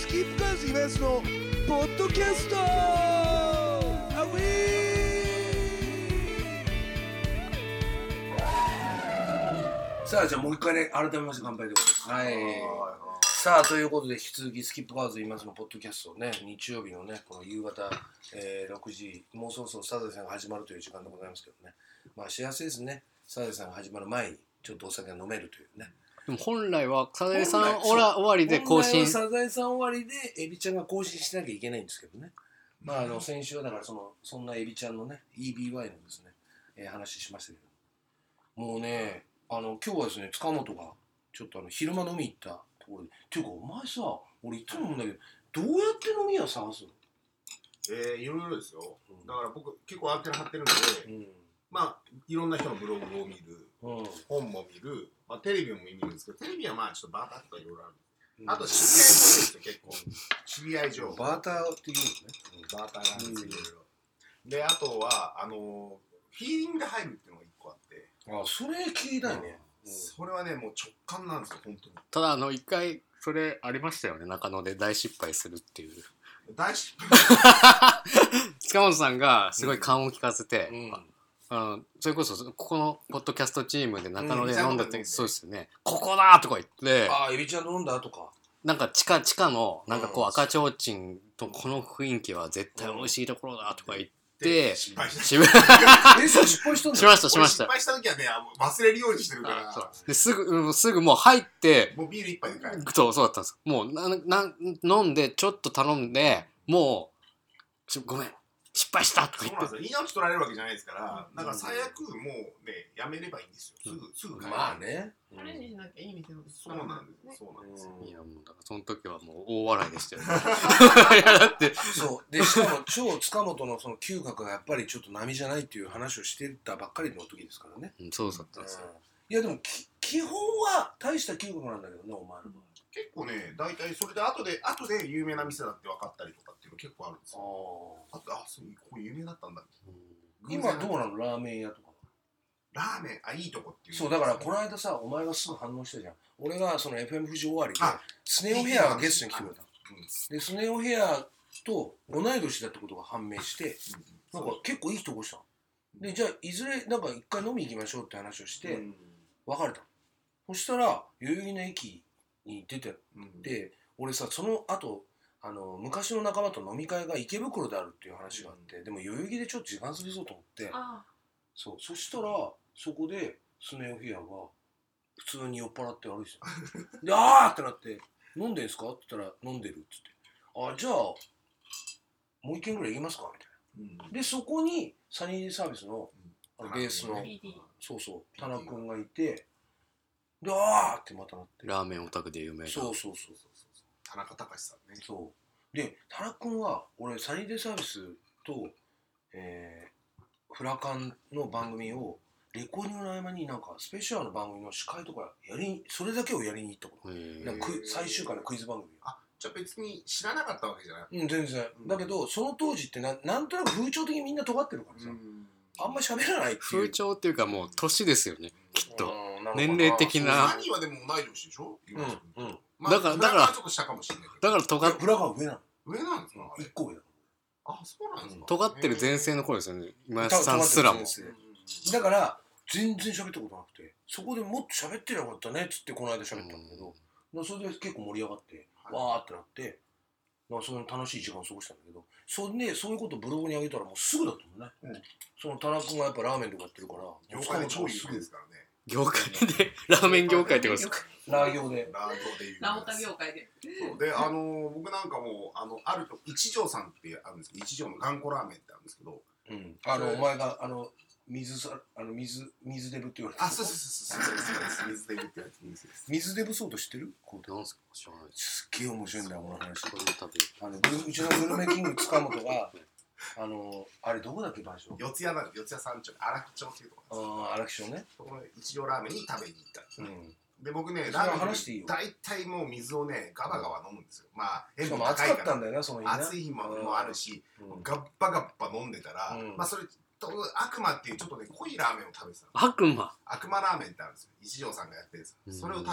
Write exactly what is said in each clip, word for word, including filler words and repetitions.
キップカーズイベントのポッドキャストアウィー。さあじゃあもう一回ね改めまして乾杯ということです。はい。さあということで引き続きスキップカーズイベントのポッドキャストをね日曜日のねこの夕方、えー、ろくじもうそろそろサザエさんが始まるという時間でございますけどね。まあ幸せですね。サザエさんが始まる前にちょっとお酒が飲めるというね。 でも本来はサザエさん終わりで更新、 本来はサザエさん終わりでエビちゃんが更新しなきゃいけないんですけどね。まああの先週はだからそのそんなエビちゃんのね イービーワイ のですね、えー、話しましたけど、もうねあの今日はですね塚本がちょっとあの昼間飲み行ったところで、っていうかお前さ俺いつも思うんだけどどうやって飲み屋探すの？ えー、いろいろですよ。だから僕結構アンテナ張ってるんで、うん、まあいろんな人のブログを見る、うん、本も見る、まあ、テレビも見るんですけど、テレビはまあちょっとバーターとかいろいろある。うん、あと知り合い情報ですよ結構。知り合い情報。 バーターっていうのね。 バーターがあるんですよいろいろ。であとはあのフィーリングで入るっていうのが一個あって。 あそれ聞いたいね。 うん、それはねもう直感なんですよ本当に。 ただあの一回それありましたよね中野で大失敗するっていう。 大失敗。 塚本さんがすごい勘を利かせて。うんうんあのそれこそここのポッドキャストチームで中野で飲んだって、うん、そうですよねここだとか言ってああエビちゃん飲んだとかなんか地下地下のなんかこう赤ちょうちんとこの雰囲気は絶対美味しいところだとか言って、うん、 失敗した失敗したんだしましたしました失敗した時はね忘れるようにしてるからですぐ、うん、すぐもう入ってもうビール一杯で帰るそうそうだったんですもうなな飲んでちょっと頼んでもうちょごめん失敗したとか言ってそうなんですよ言い直し取られるわけじゃないですから、うん、だから最悪もうねやめればいいんですよすぐすぐ帰るまあねチャレンジしなきゃいい店なんですそうなんですねそうなんですよいやもうだからその時はもう大笑いでしたよねいやだってそうでしかも超塚本のその嗅覚がやっぱりちょっと波じゃないっていう話をしてたばっかりの時ですからね、 うん、そうだったんですよ、 うん、いやでもき基本は大した嗅覚なんだけどねお前の場合結構ね大体それで後で後で有名な店だって分かったりとかっていうの結構あるんですよあとあそうこう有名だったんだ、 うん、今どうなのラーメン屋とかラーメンあいいとこっていうそうだからこの間さお前がすぐ反応したじゃん俺がその エフエム 富士終わりでスネ夫ヘアがゲストに来てくれた、うん、でスネ夫ヘアと同い年だってことが判明して、うん、なんか結構いい人こしたのでじゃあいずれなんか一回飲み行きましょうって話をして、うん、別れたそしたら代々木の駅に出て、うん、で俺さその後あの昔の仲間と飲み会が池袋であるっていう話があって、うん、でも代々木でちょっと時間過ぎそうと思ってそうそしたらそこでスネ夫ヘアが普通に酔っ払って歩いてたであーってなって飲んでんすかって言ったら飲んでるっつってあじゃあもう一軒ぐらい行きますかみたいな、うん、でそこにサニーデイサービスの、あのベースの、うん、そうそう田中君がいてであーってまたなってラーメンオタクで有名なそうそうそうそう田中隆さんねそうで田中君は俺サニーデイサービスと、えー、フラカンの番組をレコーディングの合間になんかスペシャルの番組の司会とかやりそれだけをやりに行ったことなんか最終回のクイズ番組あじゃあ別に知らなかったわけじゃないうん全然、うん、だけどその当時って な, なんとなく風潮的にみんな尖ってるからさ、うん、あんま喋らないっていう風潮っていうかもう年ですよねきっと年齢的な何はでも同い年でしょうんうんまあ、だからだからちょっと下かもしれないけどだから尖っ裏が上なの上なんですかいっこ上だあそうなんですか尖ってる前世の頃ですよね今井さんすらもだから全然喋ったことなくてそこでもっと喋ってりゃよかったねっつってこの間喋ったんだけど、うん、それで結構盛り上がって、はい、わーってなってその楽しい時間を過ごしたんだけどそれでそういうことをブログに上げたらもうすぐだったもんね、うん、その田中君がやっぱラーメンとかやってるから業界で超有名ですからね業界でラーメン業界ってことですかラー業でラー業でラオタ業界でそうであの僕なんかもあのあると一条さんってあるんですけど一条の頑固ラーメンってあるんですけど、 うん、あのお前があの水さあの水水デブって言われてあそうそうそうそうそう水デブって言われて水です水デブソード知ってる？こうなんすか知らないです。 すっげえ面白いんだよこの話。 これ食べあのうちのグルメキング塚本があのあれどこだっけ場所？ 四谷なん四谷三丁荒木町っていうところです。 ああ荒木町ね。 そこの一条ラーメンに食べに行ったんです、ね。うん、で僕ねラーメン大体もう水をねガバガバ飲むんですよ。まあ塩分高いから。暑かったんだよなその日ね。 暑い日もあるし、うん、ガッバガッバ飲んでたら、うん、まあそれ悪魔っていうちょっとね濃いラーメンを食べてた悪魔悪魔ラーメンってあるんですよ一条さんがやってるんですよ、うん、それを食べてたんです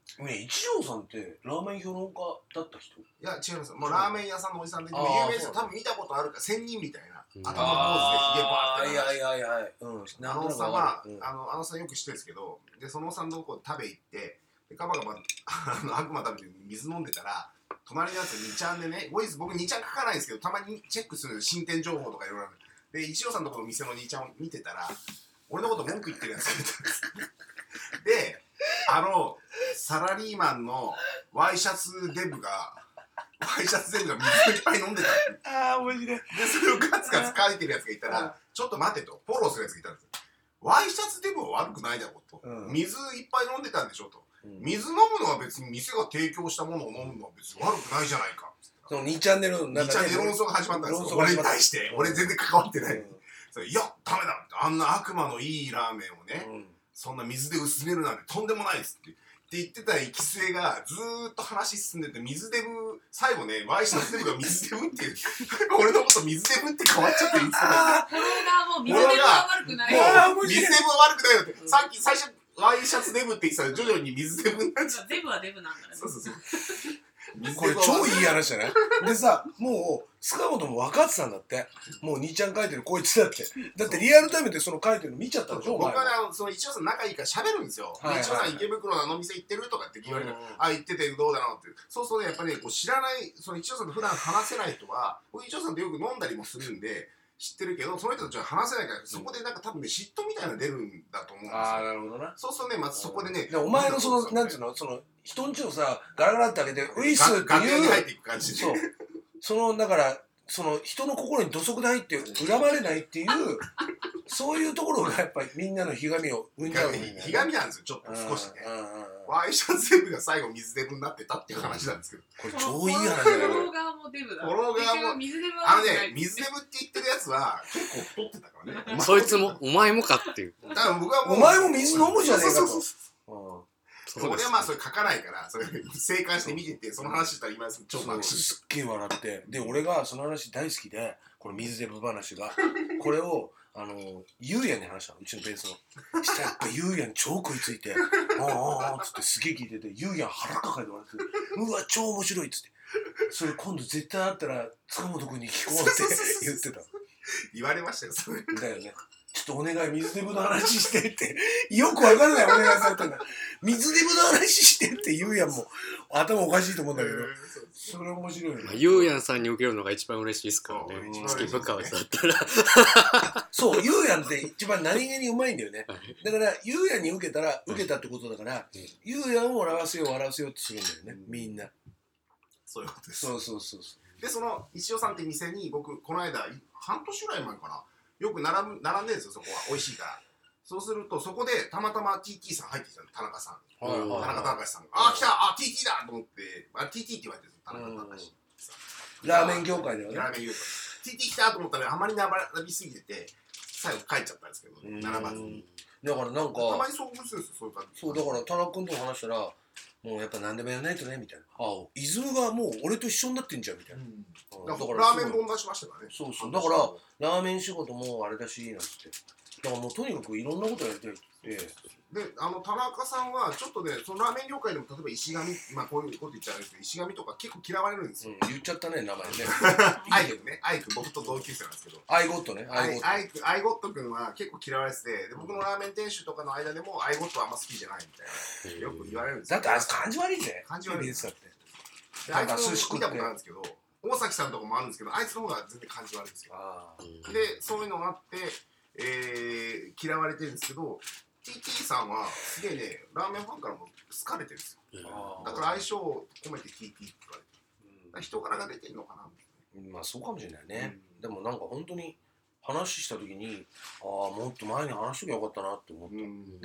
ね、一条さんってラーメン評論家だった人？ いや違います。もうラーメン屋さんのおじさんで有名ですよ。多分見たことあるから仙人みたいな頭のポーズでひげバーって。 いやいやいやいや、うん。 あのおっさんはあのあのさんよく知ってるんですけど、でそのおっさんのとこ食べ行ってでガバガバあの悪魔食べて水飲んでたら。隣のやつにちゃんでね、後日僕にちゃん書かないんですけど、たまにチェックする新店情報とかいろいろある。で、一条さんのところの店のにちゃんを見てたら、俺のこと文句言ってるやつがいたんです。で、あの、サラリーマンのワイシャツデブが、ワイシャツデブが水をいっぱい飲んでた。 ああ、面白い。で、 それをガツガツ書いてるやつがいたら、ちょっと待てと、フォローするやつがいたんですよ。ワイシャツデブは悪くないだろうと。うん、水いっぱい飲んでたんでしょと。水飲むのは別に店が提供したものを飲むのは別に悪くないじゃないか。 そのにチャンネルの中でにチャンネル論争が始まったんですよ。俺に対して、俺全然関わってない。うん、いや、ダメだって、あんな悪魔のいいラーメンをね、うん、そんな水で薄めるなんてとんでもないですって。って言ってた行き末がずーっと話進んでて、水デブ、最後ね、ワイシャツデブが水デブっていう、俺のこと水デブって変わっちゃって言ってたから。 フォロワーも水デブは悪くない。 もう水デブは悪くないよって、さっき最初、ワイシャツデブって言ってたら徐々に水デブになっちゃう。 デブはデブなんだね。 そうそうそう。 これ超いい話じゃない？でさ、もう塚本も分かってたんだって。もう兄ちゃん書いてるこいつだって。だってリアルタイムでその書いてるの見ちゃったでしょ。 僕はね、その一応さん仲いいから喋るんですよ。一応さん池袋のあの店行ってるとかって言われて、あ、行っててどうだろうって。そうそうね、やっぱりね、こう知らない、その一応さんと普段話せない人は、僕一応さんとよく飲んだりもするんで、知ってるけど、その人たちは話せないから、そこでなんか多分ね、嫉妬みたいなの出るんだと思うんですよ。 ああ、なるほどな。 そうするとね、まずそこでね。 お前のその、なんていうの、その、人んちをさ、ガラガラって開けて、ウイスっていう。 楽屋に入っていく感じで。 そう。その、だから、その人の心に土足で入って恨まれないっていう、そういうところがやっぱりみんなのひがみを生んじゃう。 ひがみなんですよ、ちょっと少しね。ワイシャツデブが最後水デブになってたっていう話なんですけど。 これ超いい話だよ。 フォロー側もデブだ。 フォロー側も。 水デブあのね、水デブって言ってるやつは結構太ってたからね。 そいつも、お前もかっていう。 だから僕はもう。 お前も水飲むじゃねえかと。 俺はまあそれ書かないから、それ静観して見てて、その話したら今超爆笑すっげえ笑って、で、俺がその話大好きで、この水デブ話が、これを、あの、ゆうやに話したの、うちのベースの。したらやっぱゆうやに超食いついて、ああああつってすげえ聞いてて、ゆうや腹抱えて笑ってて、うわ、超面白いっつって。それ今度絶対会ったら、塚本君に聞こうって言ってた。 言われましたよ、それ。 だよね。ちょっとお願い、水デブの話してって、よくわからないお願いされたんだ。水デブの話してって言うやんも、頭おかしいと思うんだけど、それ面白いね。 ゆうやんさんに受けるのが一番嬉しいですからね。月部下だったら。 そう、ゆうやんって一番何気にうまいんだよね。だから、ゆうやんに受けたら、受けたってことだから、ゆうやんを笑わせよう、笑わせようってするんだよね、みんな。 そういうことです。 そうそうそうそう。 で、その、石尾さんって店に、僕、この間、半年ぐらい前かな。よく並ぶ並んでるんですよ、そこは。美味しいから。そうすると、そこでたまたま ティーティー さん入ってきたの、田中さん。田中隆さんが。あ、来たあ、ティーティー だと思って、あ、ティーティー って言われてるんですよ、田中隆さん。 ラーメン業界ではね。 ラーメン業界。ティーティー 来たと思ったら、あまり並びすぎてて、最後帰っちゃったんですけど、並ばずに。 だからなんか、 たまに遭遇するんですよ、そういう感じ。 そう、だから田中君と話したら、もうやっぱ何でもやらないとねみたいな。ああ、イズムがもう俺と一緒になってんじゃんみたいな。 だからラーメン本出しましたからね。 そうそう。だからラーメン仕事もあれだしなんつって。だからもうとにかくいろんなことやりたいって言って。 で、あの田中さんはちょっとね、そのラーメン業界でも例えば石神、まあこういうこと言っちゃうんですけど、石神とか結構嫌われるんですよ。 言っちゃったね、名前ね。 アイクね、アイク僕と同級生なんですけど。 アイゴットね、 アイゴット。アイク、アイゴット君は結構嫌われてて、で僕のラーメン店主とかの間でもアイゴットはあんま好きじゃないみたいな。よく言われるんですよ。 だってあいつ感じ悪いぜ。 感じ悪いですって。 あいつも見たことあるんですけど、大崎さんとかもあるんですけど、あいつの方が全然感じ悪いんですよ。で、そういうのがあって、えー、嫌われてるんですけど、ティーティー さんはすげえね、ラーメンファンからも好かれてるんですよ。だから相性を込めて ティーティー って言われてる。人柄が出てるのかな。 まあそうかもしれないね。でもなんか本当に話した時に、ああ、もっと前に話しときゃよかったなって思った。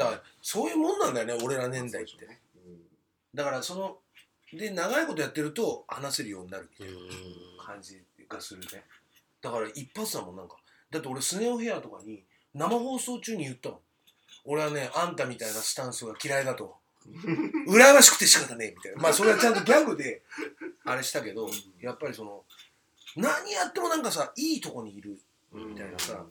だからそういうもんなんだよね、俺ら年代って。だからその、で、長いことやってると話せるようになるみたいな感じがするね。だから一発だもん、なんか。だって俺スネオヘアとかに生放送中に言ったもん。俺はね、あんたみたいなスタンスが嫌いだと。羨ましくて仕方ねえみたいな。まあそれはちゃんとギャグであれしたけど、やっぱりその、何やってもなんかさ、いいとこにいるみたいなさ、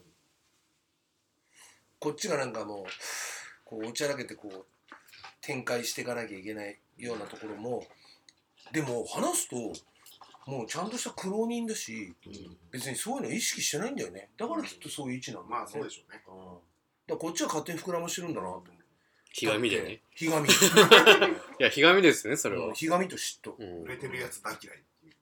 こっちがなんかもう、こうおちゃらけてこう、展開していかなきゃいけないようなところもでも話すともうちゃんとした苦労人だし、うん、別にそういうの意識してないんだよね。だからきっとそういう位置なんだよね。 まあそうでしょうね、うん、だからこっちは勝手に膨らましてるんだなと思う。 ひがみでね。 ひがみいやひがみですねそれは、 うん、ひがみと嫉妬、 うん、売れてるやつ大嫌いっていう、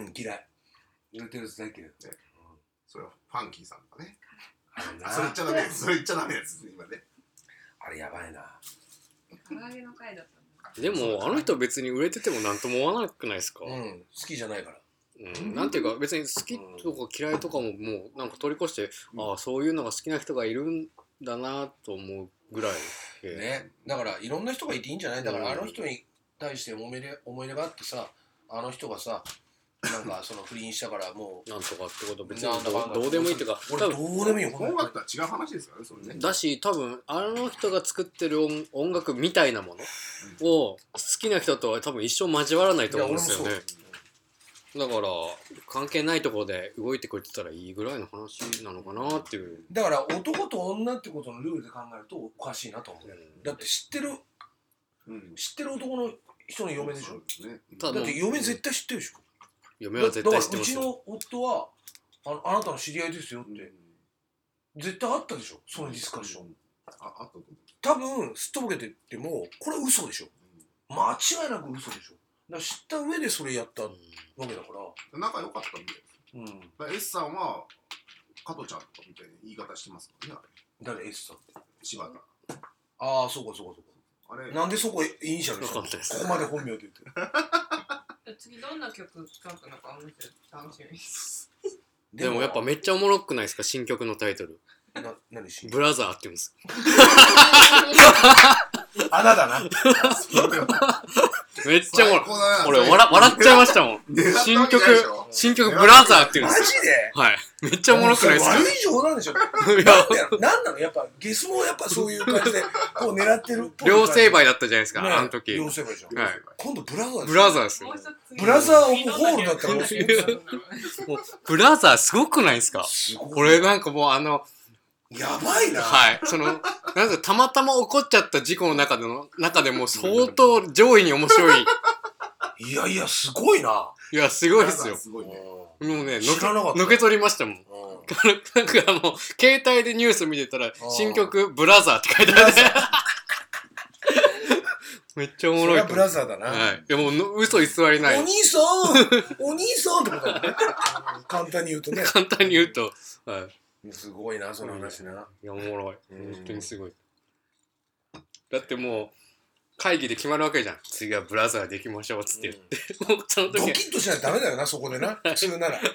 うん、嫌い売れてるやつ大嫌いだね、うん、 それはファンキーさんとかねそれ言っちゃダメですそれ言っちゃダメです今ね。 あれやばいな。 唐揚げの回だったでもあの人別に売れてても何とも思わなくないですか、 うん、好きじゃないから、 うん、なんていうか別に好きとか嫌いとかももうなんか通り越して、うん、ああそういうのが好きな人がいるんだなと思うぐらい、 ね、だからいろんな人がいていいんじゃない。だからあの人に対して思い入れ、思い入れがあってさ、あの人がさなんかその不倫したからもうなんとかってこと別に ど, どうでもいいっていうか俺どうでもいいよ。 音楽とは違う話ですからねそれね。 だし多分あの人が作ってる 音, 音楽みたいなものを好きな人とは多分一生交わらないと思うんですよね。だから関係ないところで動いてくれてたらいいぐらいの話なのかなっていう。 だから男と女ってことのルールで考えるとおかしいなと思う、うん、だって知ってる、うん、知ってる男の人の嫁でしょ、ね、だって嫁絶対知ってるでしょ。 嫁は絶対知ってますよ。 だからうちの夫は あ, のあなたの知り合いですよって、うん、絶対あったでしょそのディスカッション、うん、ああったと思う。多分すっとぼけてってもこれ嘘でしょ、うん、間違いなく嘘でしょ。だから知った上でそれやったわけだから、 仲良かったんで、うん、だ S さんは加トちゃんとかみたいな言い方してますからね。 誰 S さんって。 柴田。 ああそうかそうかそうか。あれなんでそこイニシャルしたの。ここまで本名で言ってる次どんな曲書くのか楽しみです。 でもやっぱめっちゃおもろくないですか新曲のタイトル。 な何しブラザーって言うんです。 穴だな。 めっちゃおもろい。俺笑笑っちゃいましたもん。新曲新曲ブラザーって言うんですよ。 マジで？ はい。めっちゃおもろくないですか？ 悪い冗談でしょ。いやなんなのやっぱゲスもやっぱそういう感じでこう狙ってる。 両成敗だったじゃないですか、あの時。 両成敗じゃん。はい。今度ブラザーです。 ブラザーですよ。 ブラザーオブホールだったらもうブラザーすごくないですか？これなんかもうあのやばいな。 はい。その、なんかたまたま起こっちゃった事故の中での、中でも相当上位に面白い。 いやいや、すごいな。 いや、すごいですよ。 すごいね。 もうね、のけ取りましたもん。なんかもう、携帯でニュース見てたら、新曲、ブラザーって書いてある。めっちゃおもろい。 それはブラザーだな。 はい。いやもう、嘘偽りない。 お兄さんお兄さんってことだね。簡単に言うとね。 簡単に言うと。はい。 すごいなその話な。 いやおもろい。本当にすごい。だってもう会議で決まるわけじゃん。次はブラザーでいきましょうっつって言って、うん、もうその時ドキッとしないとダメだよなそこでな普通なら。はい、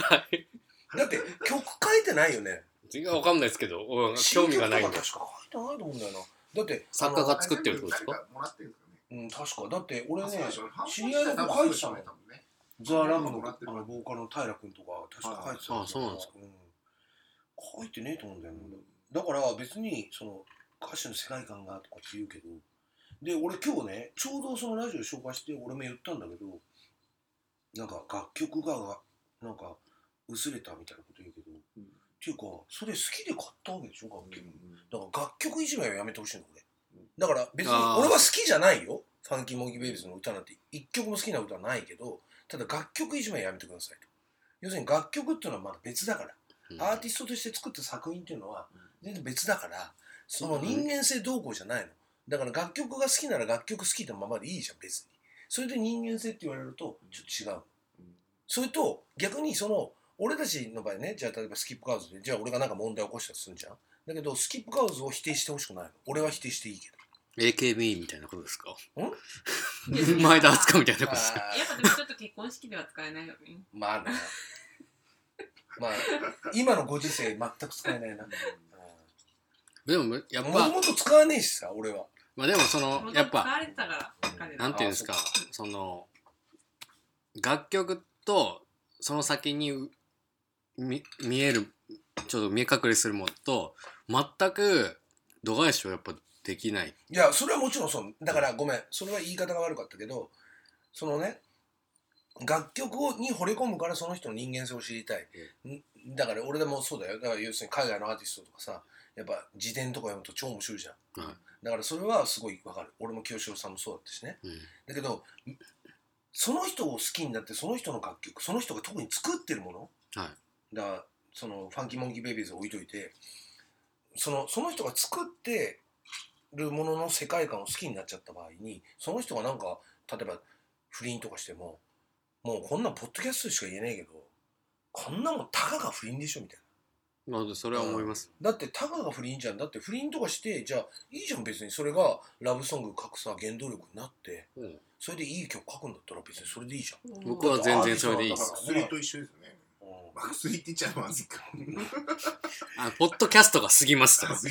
だって曲書いてないよね。 次は分かんないですけど興味がないんで。 確か書いてないと思うんだよな。だって作家が作ってるってことですか？ うん確かだって俺ね知り合いの子書いてたの。ザ・ラムのボーカルの平君とか確か書いてたの。 ああそうなんですか。 書いてねえと思うんだよね。だから別にその歌詞の世界観がとかって言うけど、で俺今日ねちょうどそのラジオで紹介して俺も言ったんだけど、なんか楽曲がなんか薄れたみたいなこと言うけど、うん、っていうかそれ好きで買ったわけでしょ楽曲、うん、だから楽曲いじめはやめてほしいの俺。だから別に俺は好きじゃないよ。ファンキーモンキーベイビーズの歌なんて一曲も好きな歌はないけど、ただ楽曲いじめはやめてくださいと。要するに楽曲っていうのはまだ別だから。アーティストとして作った作品っていうのは全然別だから、その人間性どうこうじゃないの。だから楽曲が好きなら楽曲好きなままでいいじゃん別に。それで人間性って言われるとちょっと違う。それと逆にその俺たちの場合ね、じゃあ例えばスキップカウズでじゃあ俺がなんか問題を起こしたとするんじゃん。だけどスキップカウズを否定してほしくないの。俺は否定していいけど。 エーケービー みたいなことですか？ん？前田敦子みたいなことですか？ やっぱでもちょっと結婚式では使えないよね。 まあね。まあ今のご時世全く使えないな。 でもやっぱもともと使わねえしさ俺は。 まあでもそのやっぱなんていうんですか、その楽曲とその先に見見えるちょっと見え隠れするものと全く度外視をやっぱできない。 いやそれはもちろんそうだからごめんそれは言い方が悪かったけど、そのね。楽曲に惚れ込むからその人の人間性を知りたい、うん、だから俺でもそうだよ。だから要するに海外のアーティストとかさやっぱ自伝とか読むと超面白いじゃん、うん、 だからそれはすごい分かる。俺も清志郎さんもそうだったしね、 うん、 だけどその人を好きになってその人の楽曲その人が特に作ってるもの、 はい、 だからそのファンキーモンキーベイビーズを置いといてそのその人が作ってるものの世界観を好きになっちゃった場合にその人がなんか例えば不倫とかしてももうこんなんポッドキャストでしか言えないけどこんなもんたかが不倫でしょみたいな。 まあそれは思います、 うん、だってたかが不倫じゃん。だって不倫とかしてじゃあいいじゃん別にそれがラブソング書くさ原動力になって、うん、それでいい曲書くんだったら別にそれでいいじゃん。 僕は全然それでいいです。 薬と一緒ですよね。薬って言っちゃうまずいかあポッドキャストが過ぎますとはい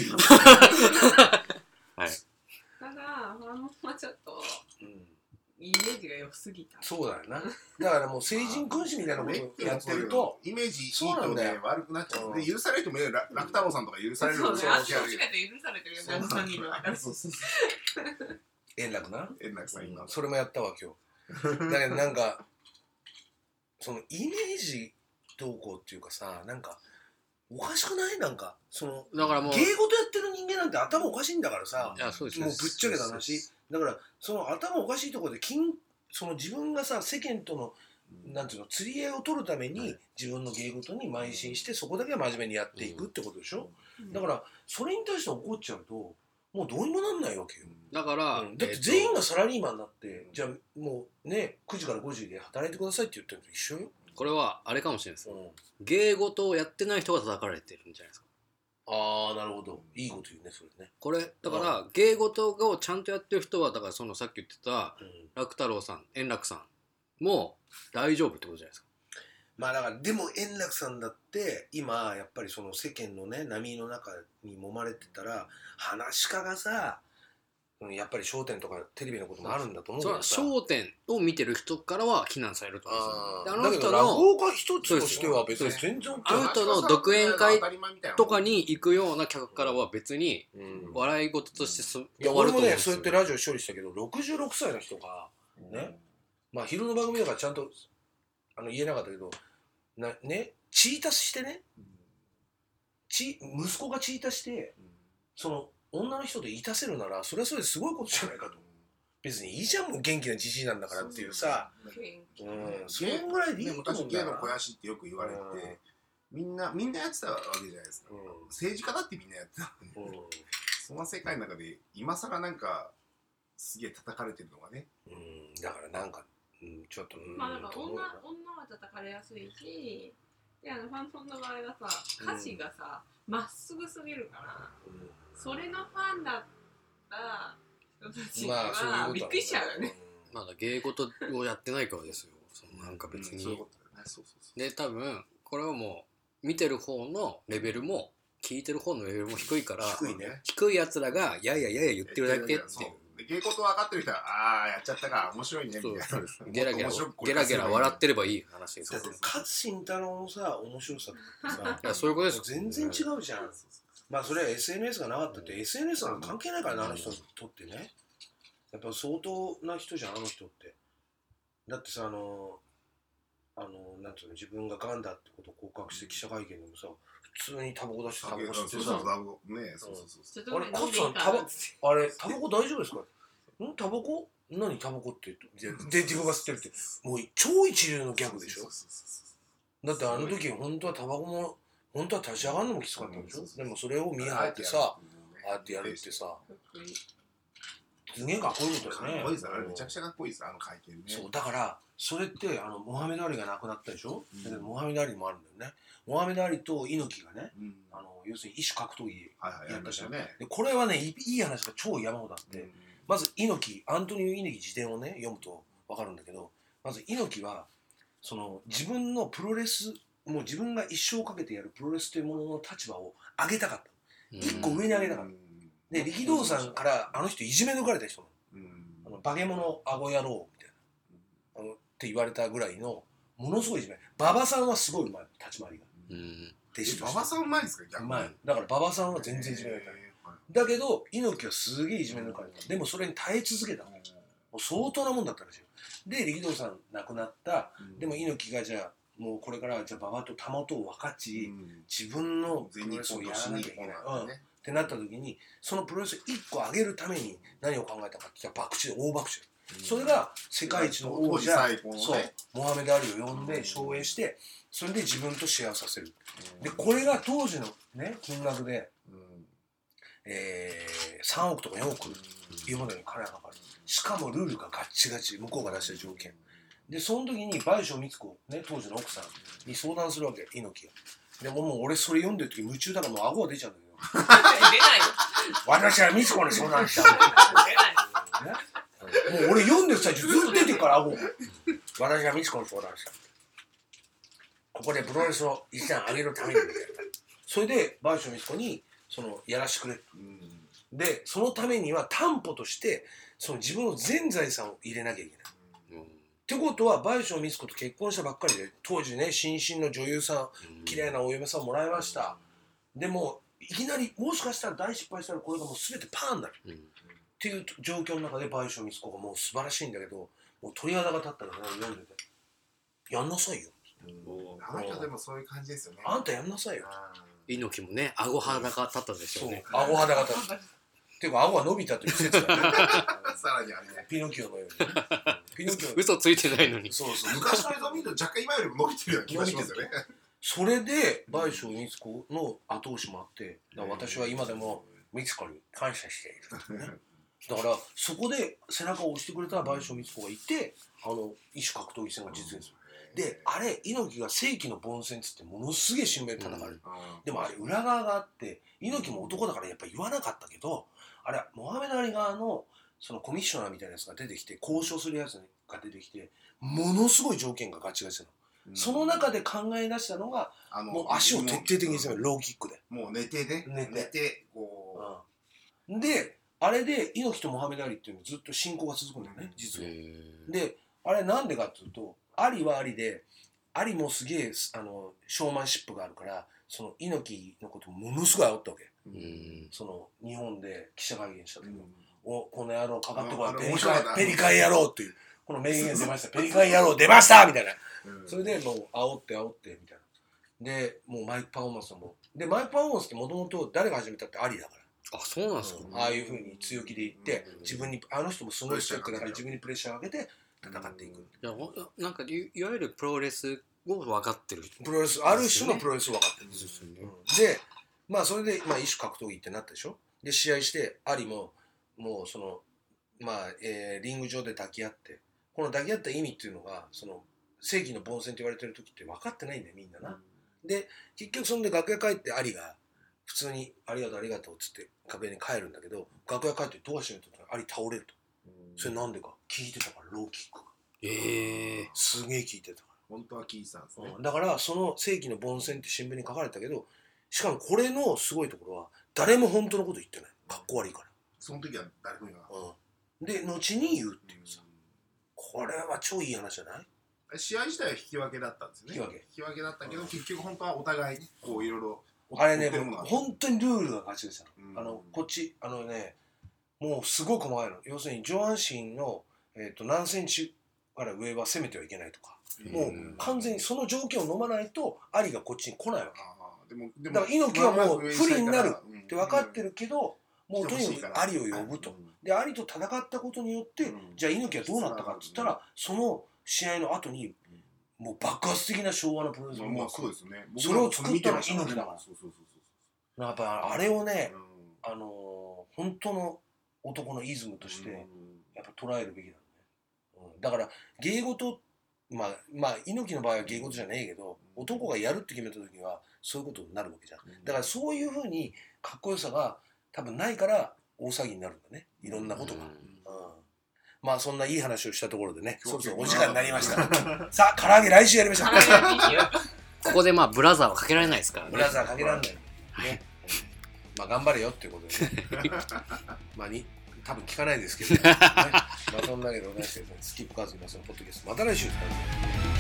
ただファンモンはちょっと、うんイメージが良すぎた。 そうだよな。だからもう成人君子みたいなことやってるとイメージいいとね悪くなっちゃう。で許される人もいる。楽太郎さんとか許される。 そうね。あっち間違えて許されてるよ。何さんにのそうそうそう。 円楽な。 円楽さん今。 それもやったわ今日。だけどなんかそのイメージどうこうっていうかさなんかおかしくないなんかそのだからもう芸事やってる人間なんて頭おかしいんだからさ。 いやそうですもうぶっちゃけた話。だからその頭おかしいところで金その自分がさ世間とのなんていうの釣り合いを取るために自分の芸事に邁進してそこだけは真面目にやっていくってことでしょ、うん、だからそれに対して怒っちゃうともうどうにもなんないわけよ。 だから、 うん、だって全員がサラリーマンになって、えー、じゃあもうねくじからごじで働いてくださいって言ってるのと一緒よ。 これはあれかもしれないです、うん、芸事をやってない人が叩かれてるんじゃないですか。 ああなるほどいいこと言うねそれね。 これだから芸事をちゃんとやってる人はだからそのさっき言ってた楽太郎さん円楽さんも大丈夫ってことじゃないですか。 まあだからでも円楽さんだって今やっぱりその世間のね波の中に揉まれてたら話し家がさやっぱり笑点とかテレビのこともあるんだと思うからさ笑点を見てる人からは非難されると思うんですよ。 あの人の落語家一つとしては別に全然あの人の独演会とかに行くような客からは別に笑い事として終わると思うんですよ。 いや俺もねそうやってラジオ処理したけどろくじゅうろくさいの人がねまあ昼の番組だからちゃんとあの言えなかったけどなねチータスしてねち息子がチータしてその女の人でいたせるならそれはそれですごいことじゃないかと。別にいいじゃんもう元気なじじいなんだからっていうさそれぐらいでいいと思うんだよな。 昔芸の肥やしってよく言われて、うん、みんなみんなやってたわけじゃないですか、うん、政治家だってみんなやってたのに、うん、その世界の中で今更なんかすげえ叩かれてるのがね、 うん、だからなんか、うん、ちょっと、うん、 まあなんか女、女は叩かれやすいしであのファンソンの場合はさ歌詞がさま、うん、っすぐすぎるから、うん、それのファンだった人たちは、まあ、びっくりしちゃうよね。 まだ芸事をやってないからですよ。そのなんか別に、うん、そういうことだね。そうそうそう。で多分これはもう見てる方のレベルも聞いてる方のレベルも低いから低いね。 低いやつらがやいやいやいや言ってるだけっていう。 芸事分かってる人はああやっちゃったか面白いねみたいな。そうそうゲラゲラゲラゲラ笑ってればいい話ですよ。 勝新太郎のさ面白さとかさいやそういうことです。 全然違うじゃん。まあそれは エスエヌエス がなかったって エスエヌエス が関係ないからねあの人にとってね。やっぱ相当な人じゃんあの人って。だってさあのあのなんていうの自分がガンだってことを告白して記者会見でもさ普通にタバコ出してタバコ吸ってさねそうそうそうあれ勝さんタバあれタバコ大丈夫ですかんタバコ何タバコってで自分が吸ってるってもう超一流のギャグでしょ。だってあの時本当はタバコも本当は立ち上がるのもきつかったんでしょ。でもそれを見張ってさああやってやるってさすげえかっこいいことだよね。 かっこいいですあれめちゃくちゃかっこいいですあの会見ね。 そうだからそれってあのモハメド・アリが亡くなったでしょ、うん、だけどモハメド・アリもあるんだよね。モハメド・アリと猪木がね、うん、あの要するに異種格闘技やったじゃん、はいはい、でこれはねいい話が超山ほどあって、うん、まず猪木アントニオ猪木自伝をね読むと分かるんだけどまず猪木はその自分のプロレスもう自分が一生かけてやるプロレスというものの立場を上げたかった、うん、一個上に上げたかった、うん、で力道山からあの人いじめ抜かれた人なの、うん、あの化け物あご野郎みたいな、うん、あのって言われたぐらいのものすごいいじめ。馬場さんはすごいうまい立ち回りが、うん、 馬場さんうまいですか逆に。うまい。 だから馬場さんは全然いじめられた、だけど猪木はすげえいじめ抜かれた、でもそれに耐え続けた、もう相当なもんだったらしいよ。で力道山亡くなった、うん、でも猪木がじゃあもうこれからじゃあ馬場とたもとを分かち、うん、自分のプロレスをやらなきゃいけない、うん、ってなった時にそのプロレスをいっこ上げるために何を考えたかって言ったら博打で大博打、うん、それが世界一の王者、ね、そうモハメド・アリを呼んで奨励してそれで自分と試合をさせる、うん、でこれが当時の、ね、金額で、うんえー、さんおくとかよんおくいうものに金がかかる。しかもルールがガッチガチ向こうが出した条件でその時に倍賞美津子、ね、当時の奥さんに相談するわけ猪木が。でももう俺それ読んでる時夢中だからもう顎が出ちゃうんだけど出ないよ私は美津子に相談した出ない、ね、もう俺読んでる最中ずっと出てるから顎が私は美津子に相談したここでプロレスを一段上げるためにみたいなそれで倍賞美津子にそのやらしてくれ、うん、でそのためには担保としてその自分の全財産を入れなきゃいけないってことは倍賞美津子と結婚したばっかりで当時ね新進の女優さん綺麗なお嫁さんもらいました、うん、でもいきなりもしかしたら大失敗したらこれがもう全てパーになる、うん、っていう状況の中で倍賞美津子がもう素晴らしいんだけどもう鳥肌が立ったらね読んでてやんなさいよ、 うん、あの人でもそういう感じですよねあんたやんなさいよ猪木もね顎肌が立ったでしょうねそう顎肌が立ったっていうか顎が伸びたという説だねさらにあれねピノキオのように、ね、ピノキオ嘘ついてないのにそうそう昔の映像見ると若干今よりも伸びてるような気がしますよねそれで倍賞美津子の後押しもあってだから私は今でも美津子に感謝している、ね、だからそこで背中を押してくれた倍賞美津子がいてあの異種格闘技戦が実現するであれ猪木が世紀の凡戦っつってものすげえ神明で戦う、うん、でもあれ裏側があって猪木も男だからやっぱ言わなかったけどあれモハメド・アリ側のそのコミッショナーみたいなやつが出てきて交渉するやつが出てきてものすごい条件がガチガチなの、うん、その中で考え出したのがあのもう足を徹底的に攻めるローキックでもう寝てね寝て寝てこう、うん、であれで猪木とモハメド・アリっていうのずっと進行が続くんだよね実はであれなんでかっていうとアリはアリでアリもすげえあのショーマンシップがあるからその猪木のことものすごい煽ったわけ、うん、その日本で記者会見した時も、うん、おこの野郎かかってこいペリカイペリカイ野郎っていうこの名言出ましたペリカイ野郎出ましたみたいな、うん、それでもう煽って煽ってみたいなでもうマイクパフォーマンスもでマイクパフォーマンスってもともと誰が始めたってアリだからあそうなんですか、 うん、ああいうふうに強気で言って自分にあの人もすごい人ってだから自分にプレッシャーをかけて戦っていく、 いやなんかい, いわゆるプロレスを分かってるプロレスある種のプロレスを分かってるんですよ、ねうん、でまあそれで、まあ、一種格闘技ってなったでしょで試合してアリももうそのまあ、えー、リング上で抱き合ってこの抱き合った意味っていうのがその正義の凡戦って言われてる時って分かってないんだよみんなな、うん、で結局そんで楽屋帰ってアリが普通にありがとうありがとうっつって楽屋に帰るんだけど楽屋帰ってドア閉めた時にアリ倒れると、うん、それなんでか聞いてたからローキックがえー、 すげえ聞いてたから本当は聞いてたんですね、 うん、だからその世紀の凡戦って新聞に書かれたけどしかもこれのすごいところは誰も本当のこと言ってないかっこ悪いからその時は誰も言わない、 うん、で後に言うっていうさ、うん、これは超いい話じゃない試合自体は引き分けだったんですよね引き分け引き分けだったけど、うん、結局本当はお互いにこういろいろあれね本当にルールがガチでした、うん、あのこっちあのねもうすごく細かいの要するに上半身の、えー、と何センチから上は攻めてはいけないとかもう完全にその条件を飲まないとアリがこっちに来ないわけでもでもだから猪木はもう不利になるって分かってるけどもうとにかくアリを呼ぶとでアリと戦ったことによってじゃあ猪木はどうなったかって言ったらその試合の後にもう爆発的な昭和のプロレスがもうそうですねそれを作ったのは猪木だからやっぱあれをねあの本当の男のイズムとしてやっぱ捉えるべきだだから芸事まあまあ猪木の場合は芸事じゃねえけど男がやるって決めた時はそういうことになるわけじゃんだからそういうふうにかっこよさが多分ないから大騒ぎになるんだねいろんなことが、うんうん、まあそんないい話をしたところでねそろそろお時間になりましたさあ唐揚げ来週やりましょうここでまあブラザーはかけられないですからねブラザーかけられないね、まあ頑張れよっていうことでねまあに多分聞かないですけど、ね、まあそんなわけでございまして、スキップカーズの皆さんのポッドキャストまた来週。